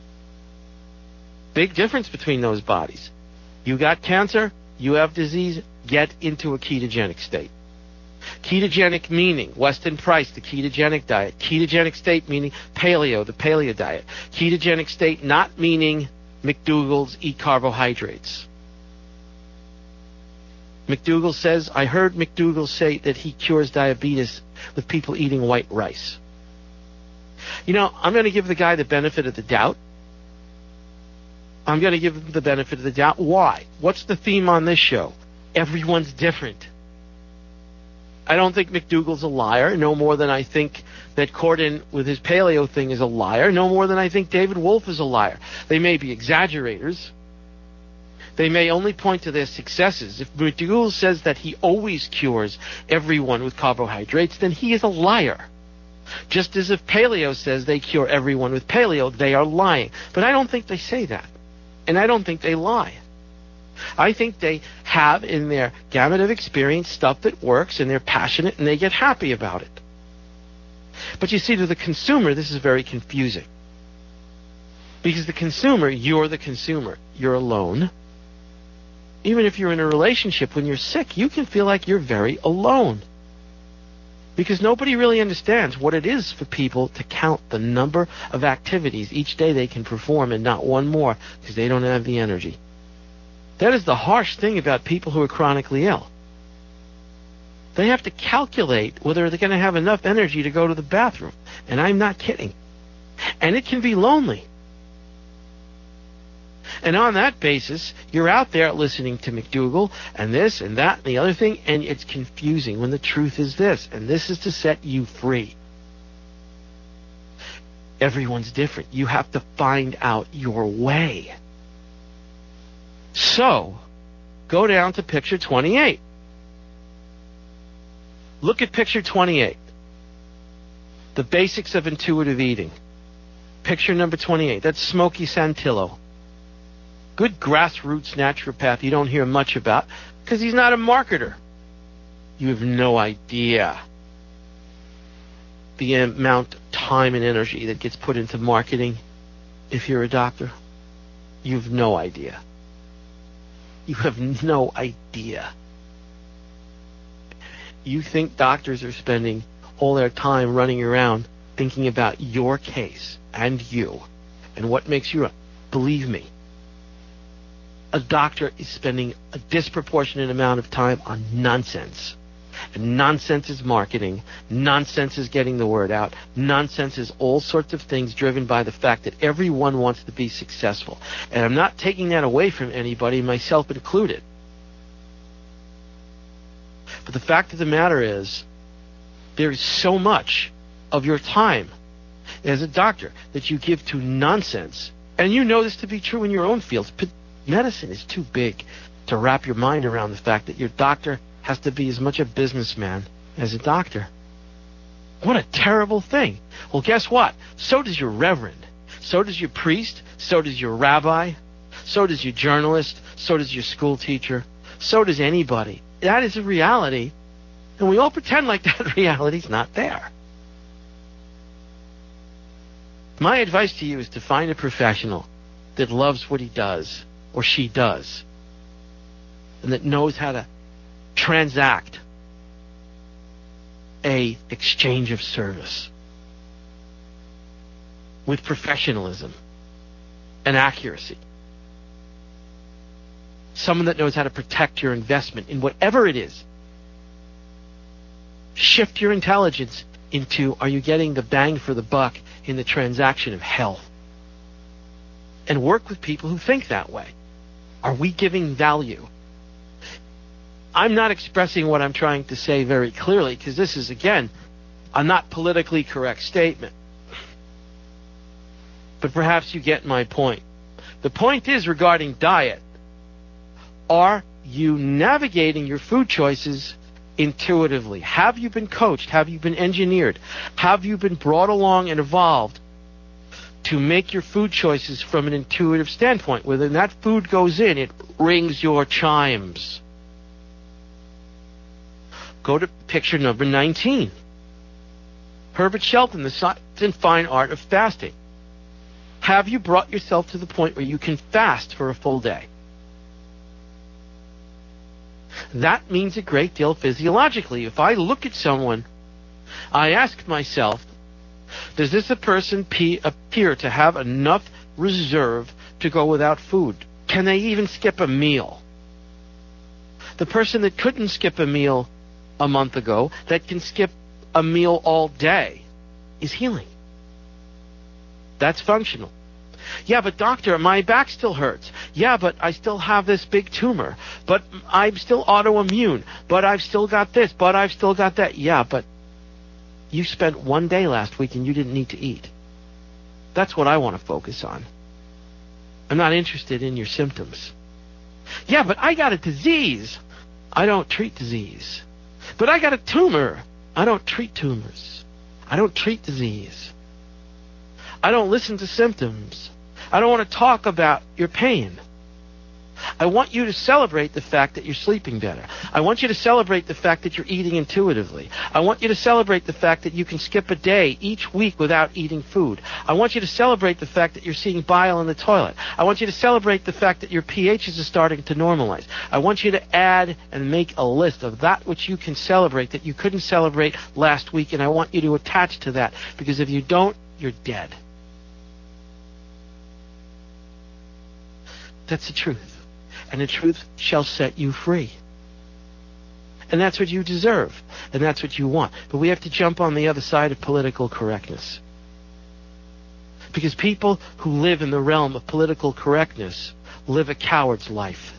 Big difference between those bodies. You got cancer, you have disease, get into a ketogenic state. Ketogenic meaning Weston Price, the ketogenic diet. Ketogenic state meaning paleo, the paleo diet. Ketogenic state not meaning McDougall's eat carbohydrates. McDougall says, I heard McDougall say that he cures diabetes with people eating white rice. You know, I'm going to give the guy the benefit of the doubt. I'm going to give him the benefit of the doubt. Why? What's the theme on this show? Everyone's different. I don't think McDougall's a liar, no more than I think that Corden with his paleo thing is a liar, no more than I think David Wolfe is a liar. They may be exaggerators. They may only point to their successes. If McDougall says that he always cures everyone with carbohydrates, then he is a liar. Just as if paleo says they cure everyone with paleo, they are lying. But I don't think they say that. And I don't think they lie. I think they have in their gamut of experience stuff that works, and they're passionate, and they get happy about it. But you see, to the consumer, this is very confusing. Because the consumer, you're the consumer. You're alone. Even if you're in a relationship, when you're sick, you can feel like you're very alone. Because nobody really understands what it is for people to count the number of activities each day they can perform and not one more, because they don't have the energy. That is the harsh thing about people who are chronically ill. They have to calculate whether they're going to have enough energy to go to the bathroom. And I'm not kidding. And it can be lonely. And on that basis, you're out there listening to McDougall and this and that and the other thing, and it's confusing when the truth is this, and this is to set you free. Everyone's different. You have to find out your way. So, go down to picture twenty-eight. Look at picture twenty-eight. The basics of intuitive eating. Picture number twenty-eight. That's Smokey Santillo. Good grassroots naturopath you don't hear much about because he's not a marketer. You have no idea the amount of time and energy that gets put into marketing if you're a doctor. You have no idea. You have no idea. You think doctors are spending all their time running around thinking about your case and you and what makes you up. Believe me, a doctor is spending a disproportionate amount of time on nonsense. And nonsense is marketing. Nonsense is getting the word out. Nonsense is all sorts of things driven by the fact that everyone wants to be successful. And I'm not taking that away from anybody, myself included. But the fact of the matter is, there is so much of your time as a doctor that you give to nonsense. And you know this to be true in your own fields. But medicine is too big to wrap your mind around the fact that your doctor has to be as much a businessman as a doctor. What a terrible thing. Well, guess what? So does your reverend. So does your priest. So does your rabbi. So does your journalist. So does your school teacher. So does anybody. That is a reality. And we all pretend like that reality's not there. My advice to you is to find a professional that loves what he does or she does and that knows how to transact a exchange of service with professionalism and accuracy. Someone that knows how to protect your investment in whatever it is. Shift your intelligence into, are you getting the bang for the buck in the transaction of health? And work with people who think that way. Are we giving value? I'm not expressing what I'm trying to say very clearly, because this is, again, a not politically correct statement. But perhaps you get my point. The point is, regarding diet, are you navigating your food choices intuitively? Have you been coached? Have you been engineered? Have you been brought along and evolved to make your food choices from an intuitive standpoint? When that food goes in, it rings your chimes. Go to picture number nineteen. Herbert Shelton, The Science and Fine Art of Fasting. Have you brought yourself to the point where you can fast for a full day? That means a great deal physiologically. If I look at someone, I ask myself, does this a person p- appear to have enough reserve to go without food? Can they even skip a meal? The person that couldn't skip a meal a month ago, that can skip a meal all day, is healing. That's functional. Yeah, but doctor, my back still hurts. Yeah, but I still have this big tumor. But I'm still autoimmune. But I've still got this. But I've still got that. Yeah, but you spent one day last week and you didn't need to eat. That's what I want to focus on. I'm not interested in your symptoms. Yeah, but I got a disease. I don't treat disease. But I got a tumor. I don't treat tumors. I don't treat disease. I don't listen to symptoms. I don't want to talk about your pain. I want you to celebrate the fact that you're sleeping better. I want you to celebrate the fact that you're eating intuitively. I want you to celebrate the fact that you can skip a day each week without eating food. I want you to celebrate the fact that you're seeing bile in the toilet. I want you to celebrate the fact that your pHs are starting to normalize. I want you to add and make a list of that which you can celebrate that you couldn't celebrate last week, and I want you to attach to that, because if you don't, you're dead. That's the truth. And the truth shall set you free. And that's what you deserve. And that's what you want. But we have to jump on the other side of political correctness. Because people who live in the realm of political correctness live a coward's life.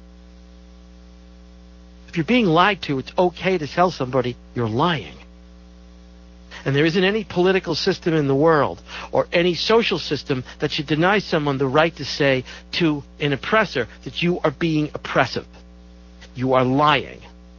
If you're being lied to, it's okay to tell somebody you're lying. And there isn't any political system in the world or any social system that should deny someone the right to say to an oppressor that you are being oppressive. You are lying.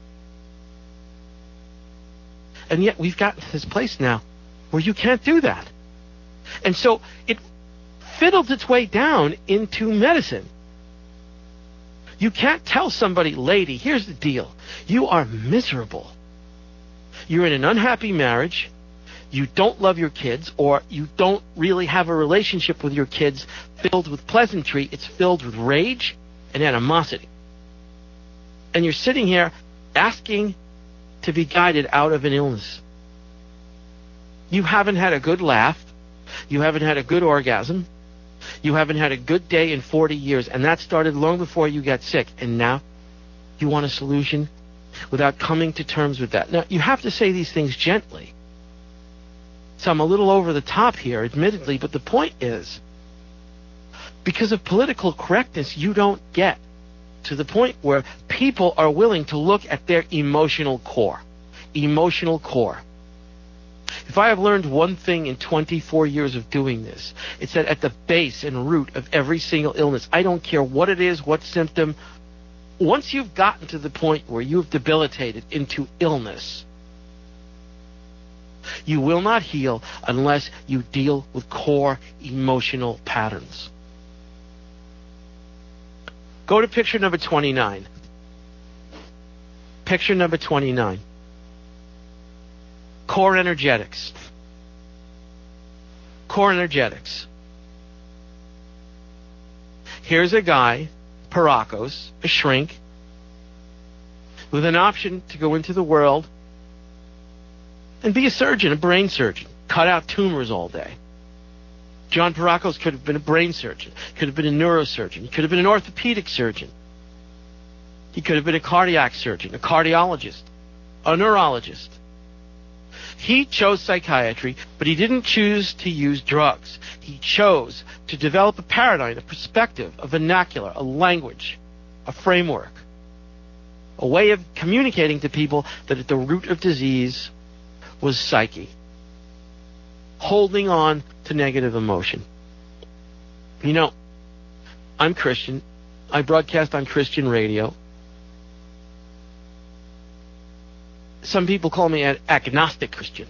And yet we've gotten to this place now where you can't do that. And so it fiddles its way down into medicine. You can't tell somebody, lady, here's the deal. You are miserable. You're in an unhappy marriage. You don't love your kids, or you don't really have a relationship with your kids filled with pleasantry. It's filled with rage and animosity. And you're sitting here asking to be guided out of an illness. You haven't had a good laugh. You haven't had a good orgasm. You haven't had a good day in forty years, and that started long before you got sick. And now you want a solution without coming to terms with that. Now, you have to say these things gently. So I'm a little over the top here, admittedly, but the point is, because of political correctness, you don't get to the point where people are willing to look at their emotional core. Emotional core. If I have learned one thing in twenty-four years of doing this, it's that at the base and root of every single illness, I don't care what it is, what symptom, once you've gotten to the point where you've debilitated into illness, you will not heal unless you deal with core emotional patterns. Go to picture number twenty-nine. Picture number twenty-nine. Core energetics. Core energetics. Here's a guy, Paracos, a shrink, with an option to go into the world and be a surgeon, a brain surgeon, cut out tumors all day. John Paracos could have been a brain surgeon, could have been a neurosurgeon, he could have been an orthopedic surgeon. He could have been a cardiac surgeon, a cardiologist, a neurologist. He chose psychiatry, but he didn't choose to use drugs. He chose to develop a paradigm, a perspective, a vernacular, a language, a framework, a way of communicating to people that at the root of disease was psyche, holding on to negative emotion. You know, I'm Christian. I broadcast on Christian radio. Some people call me an agnostic Christian.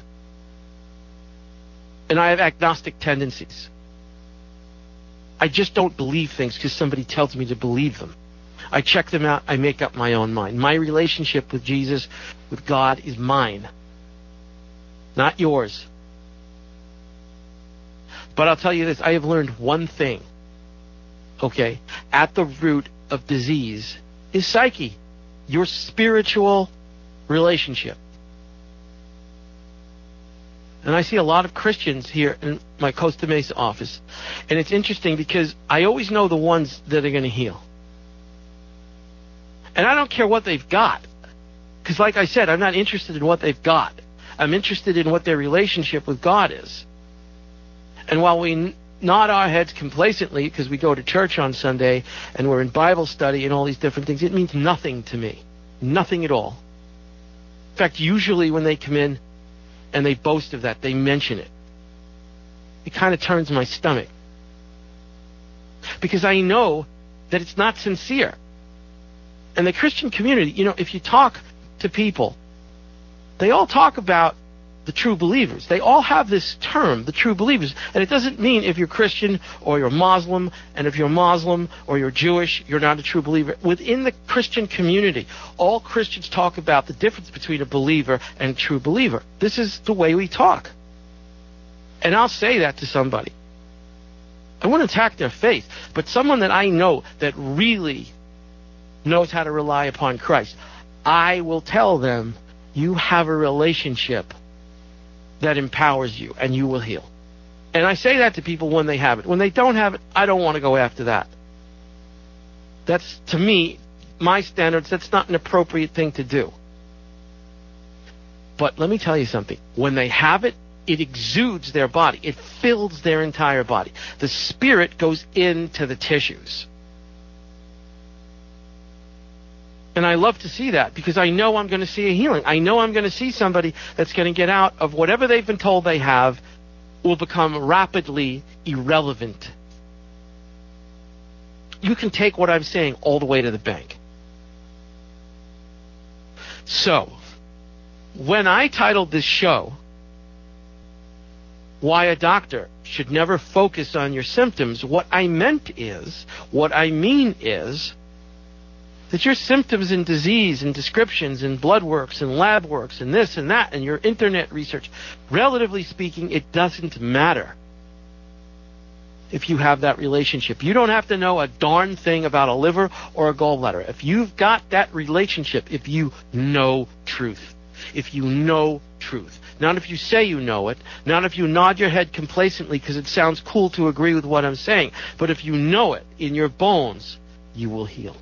And I have agnostic tendencies. I just don't believe things because somebody tells me to believe them. I check them out. I make up my own mind. My relationship with Jesus, with God, is mine, not yours. But I'll tell you this. I have learned one thing. Okay? At the root of disease is psyche. Your spiritual relationship. And I see a lot of Christians here in my Costa Mesa office. And it's interesting because I always know the ones that are going to heal. And I don't care what they've got. Because like I said, I'm not interested in what they've got. I'm interested in what their relationship with God is. And while we nod our heads complacently because we go to church on Sunday and we're in Bible study and all these different things, it means nothing to me. Nothing at all. In fact, usually when they come in and they boast of that, they mention it. It kind of turns my stomach. Because I know that it's not sincere. And the Christian community, you know, if you talk to people, they all talk about the true believers. They all have this term, the true believers. And it doesn't mean if you're Christian or you're Muslim, and if you're Muslim or you're Jewish, you're not a true believer. Within the Christian community, all Christians talk about the difference between a believer and a true believer. This is the way we talk. And I'll say that to somebody. I won't attack their faith, but someone that I know that really knows how to rely upon Christ, I will tell them, you have a relationship that empowers you, and you will heal. And I say that to people when they have it. When they don't have it, I don't want to go after that. That's, to me, my standards, that's not an appropriate thing to do. But let me tell you something. When they have it, it exudes their body. It fills their entire body. The spirit goes into the tissues. And I love to see that because I know I'm going to see a healing. I know I'm going to see somebody that's going to get out of whatever they've been told they have, will become rapidly irrelevant. You can take what I'm saying all the way to the bank. So, when I titled this show, Why a Doctor Should Never Focus on Your Symptoms, what I meant is, what I mean is, that your symptoms and disease and descriptions and blood works and lab works and this and that and your internet research, relatively speaking, it doesn't matter if you have that relationship. You don't have to know a darn thing about a liver or a gallbladder. If you've got that relationship, if you know truth, if you know truth. Not if you say you know it. Not if you nod your head complacently because it sounds cool to agree with what I'm saying. But if you know it in your bones, you will heal.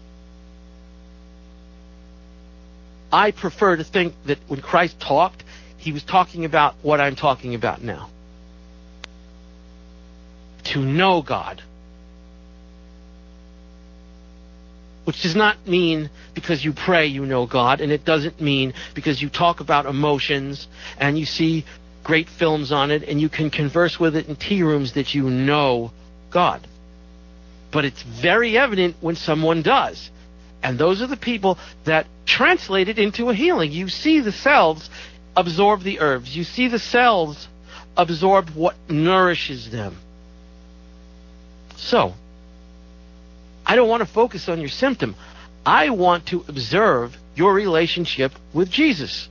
I prefer to think that when Christ talked, he was talking about what I'm talking about now. To know God. Which does not mean because you pray you know God, and it doesn't mean because you talk about emotions and you see great films on it and you can converse with it in tea rooms that you know God. But it's very evident when someone does. And those are the people that translate it into a healing. You see the cells absorb the herbs. You see the cells absorb what nourishes them. So, I don't want to focus on your symptom. I want to observe your relationship with Jesus.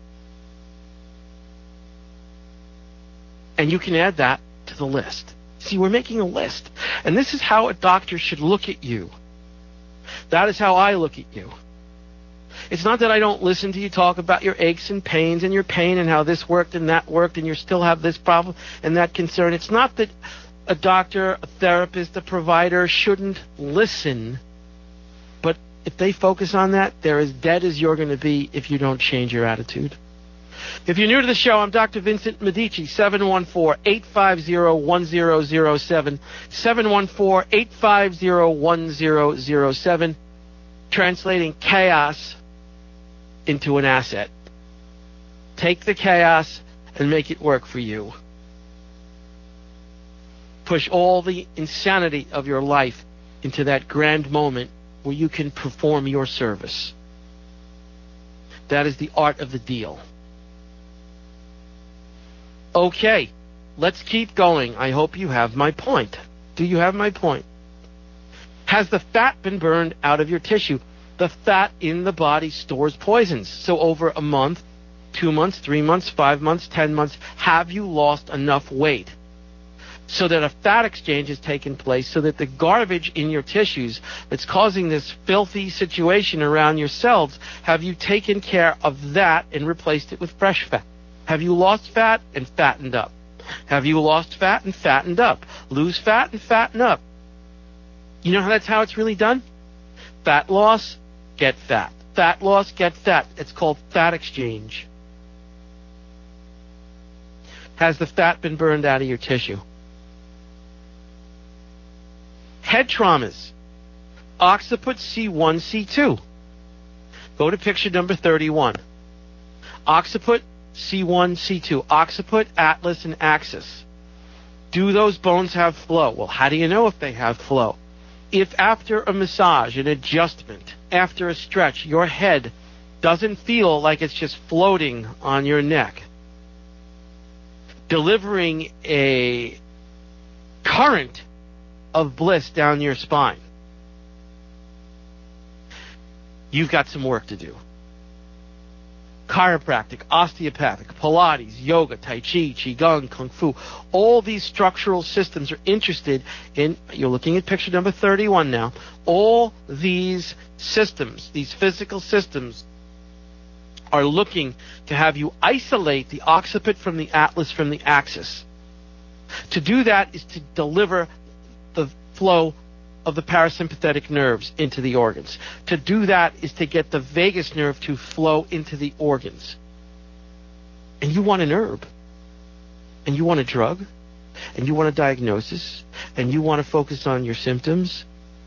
And you can add that to the list. See, we're making a list. And this is how a doctor should look at you. That is how I look at you. It's not that I don't listen to you talk about your aches and pains and your pain and how this worked and that worked and you still have this problem and that concern. It's not that a doctor, a therapist, a provider shouldn't listen. But if they focus on that, they're as dead as you're going to be if you don't change your attitude. If you're new to the show, I'm Doctor Vincent Medici, seven one four, eight five zero, one zero zero seven, seven one four, eight five zero, one zero zero seven, translating chaos into an asset. Take the chaos and make it work for you. Push all the insanity of your life into that grand moment where you can perform your service. That is the art of the deal. Okay, let's keep going. I hope you have my point. Do you have my point? Has the fat been burned out of your tissue? The fat in the body stores poisons. So over a month, two months, three months, five months, ten months, have you lost enough weight so that a fat exchange has taken place, so that the garbage in your tissues that's causing this filthy situation around your cells, have you taken care of that and replaced it with fresh fat? Have you lost fat and fattened up? Have you lost fat and fattened up? Lose fat and fatten up. You know how that's how it's really done? Fat loss, get fat. Fat loss, get fat. It's called fat exchange. Has the fat been burned out of your tissue? Head traumas. Occiput C one, C two. Go to picture number thirty-one. Occiput C one, C two. Occiput, atlas, and axis. Do those bones have flow? Well, how do you know if they have flow? If after a massage, an adjustment, after a stretch, your head doesn't feel like it's just floating on your neck, delivering a current of bliss down your spine, you've got some work to do. Chiropractic, osteopathic, Pilates, yoga, Tai Chi, Qigong, Kung Fu, all these structural systems are interested in, you're looking at picture number thirty-one now, all these systems, these physical systems, are looking to have you isolate the occiput from the atlas from the axis. To do that is to deliver the flow of the parasympathetic nerves into the organs. To do that is to get the vagus nerve to flow into the organs. And you want an herb, and you want a drug, and you want a diagnosis, and you want to focus on your symptoms.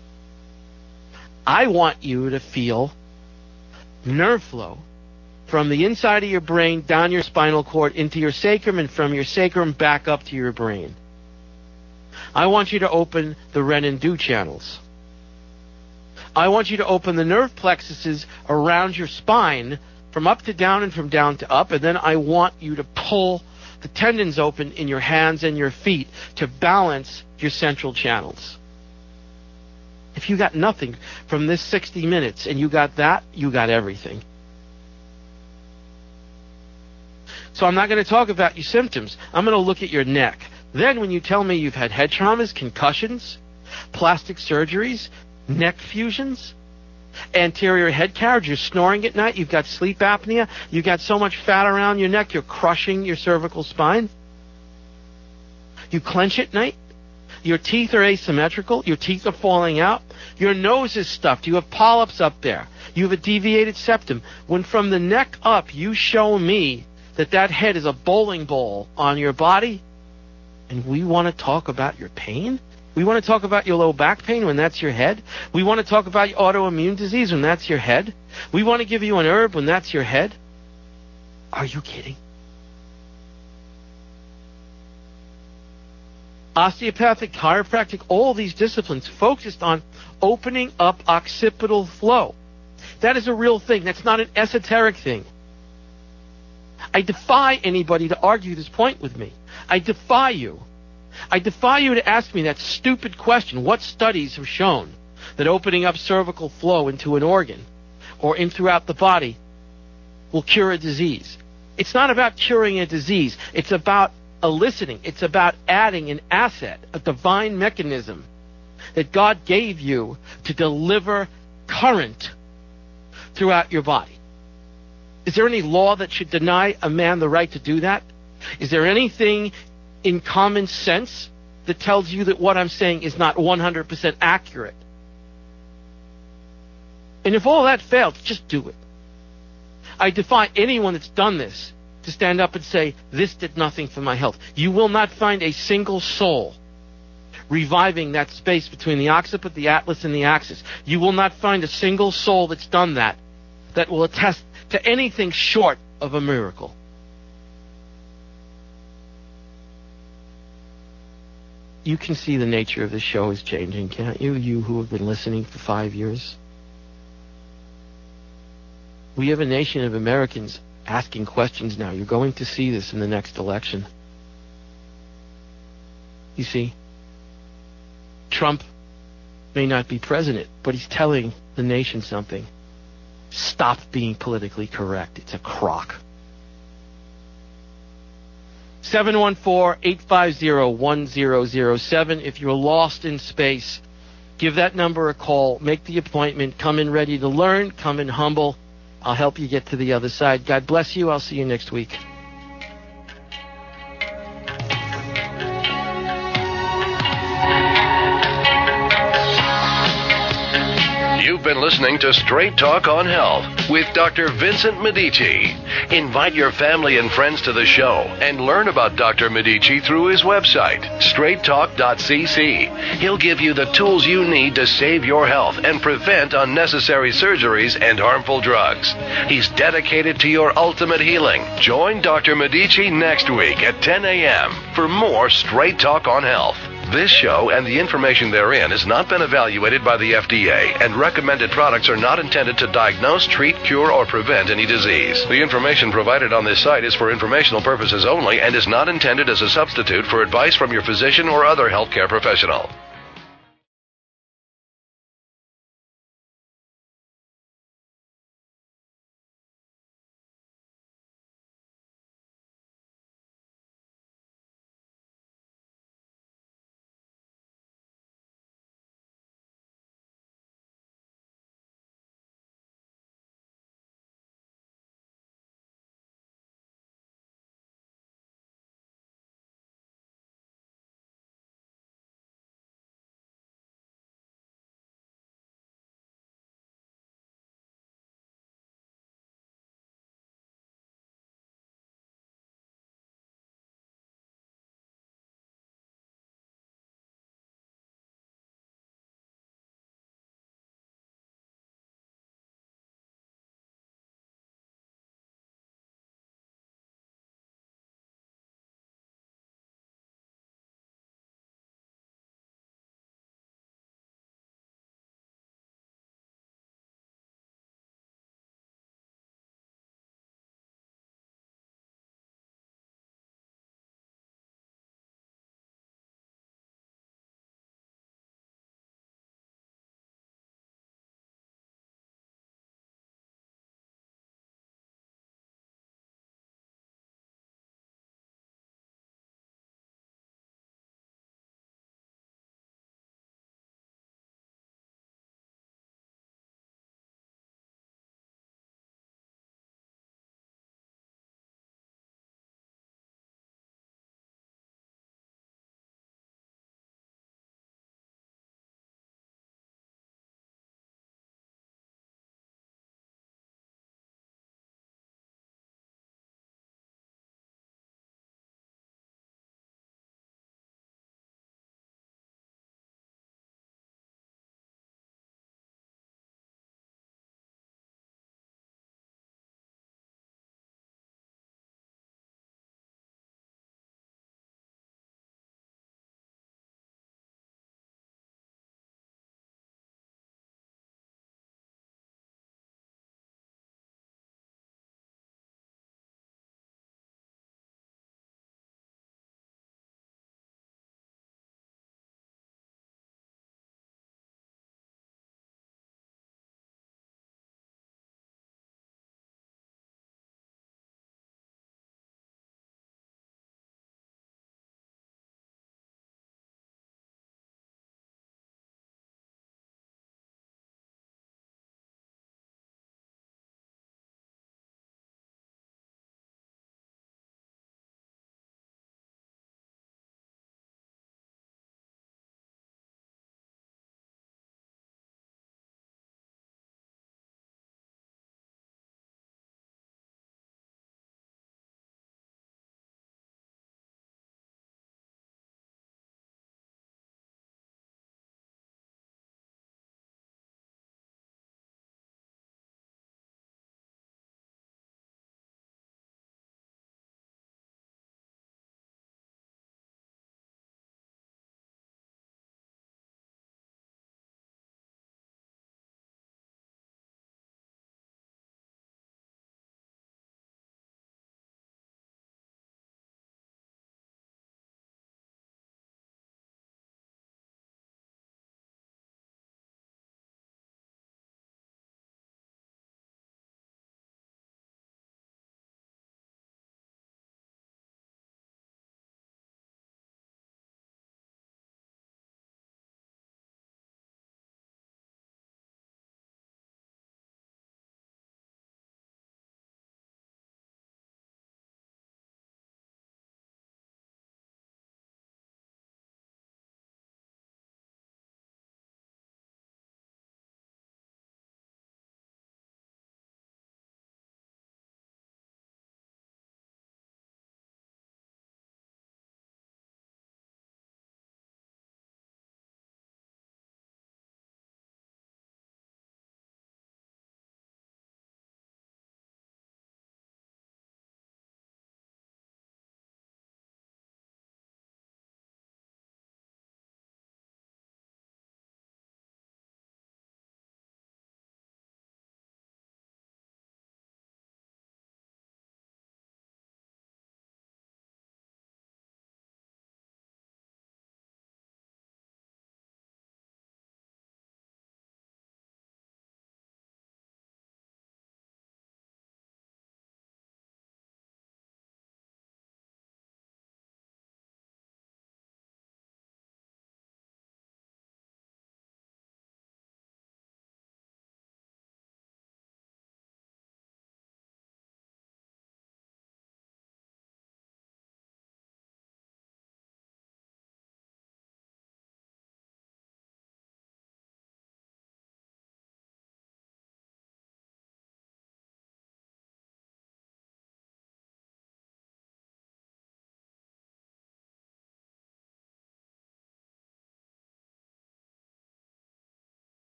I want you to feel nerve flow from the inside of your brain down your spinal cord into your sacrum, and from your sacrum back up to your brain. I want you to open the Renin-Du channels. I want you to open the nerve plexuses around your spine from up to down and from down to up, and then I want you to pull the tendons open in your hands and your feet to balance your central channels. If you got nothing from this sixty minutes and you got that, you got everything. So I'm not going to talk about your symptoms. I'm going to look at your neck. Then when you tell me you've had head traumas, concussions, plastic surgeries, neck fusions, anterior head carriage. You're snoring at night. You've got sleep apnea. You've got so much fat around your neck, you're crushing your cervical spine. You clench at night. Your teeth are asymmetrical. Your teeth are falling out. Your nose is stuffed. You have polyps up there. You have a deviated septum. When from the neck up you show me that that head is a bowling ball on your body, and we want to talk about your pain? We want to talk about your low back pain when that's your head? We want to talk about your autoimmune disease when that's your head? We want to give you an herb when that's your head? Are you kidding? Osteopathic, chiropractic, all these disciplines focused on opening up occipital flow. That is a real thing. That's not an esoteric thing. I defy anybody to argue this point with me. I defy you. I defy you to ask me that stupid question. What studies have shown that opening up cervical flow into an organ or in throughout the body will cure a disease? It's not about curing a disease. It's about eliciting. It's about adding an asset, a divine mechanism that God gave you to deliver current throughout your body. Is there any law that should deny a man the right to do that? Is there anything in common sense that tells you that what I'm saying is not one hundred percent accurate? And if all that fails, just do it. I defy anyone that's done this to stand up and say, this did nothing for my health. You will not find a single soul reviving that space between the occiput, the atlas, and the axis. You will not find a single soul that's done that that will attest to anything short of a miracle. You can see the nature of the show is changing, can't you? You who have been listening for five years. We have a nation of Americans asking questions now. You're going to see this in the next election. You see, Trump may not be president, but he's telling the nation something. Stop being politically correct. It's a crock. seven one four, eight five zero, one zero zero seven. If you're lost in space, give that number a call. Make the appointment. Come in ready to learn. Come in humble. I'll help you get to the other side. God bless you. I'll see you next week. You've been listening to Straight Talk on Health with Doctor Vincent Medici. Invite your family and friends to the show and learn about Doctor Medici through his website, straight talk dot c c. He'll give you the tools you need to save your health and prevent unnecessary surgeries and harmful drugs. He's dedicated to your ultimate healing. Join Doctor Medici next week at ten a.m. for more Straight Talk on Health. This show and the information therein has not been evaluated by the F D A, and recommended products are not intended to diagnose, treat, cure, or prevent any disease. The information provided on this site is for informational purposes only and is not intended as a substitute for advice from your physician or other healthcare professional.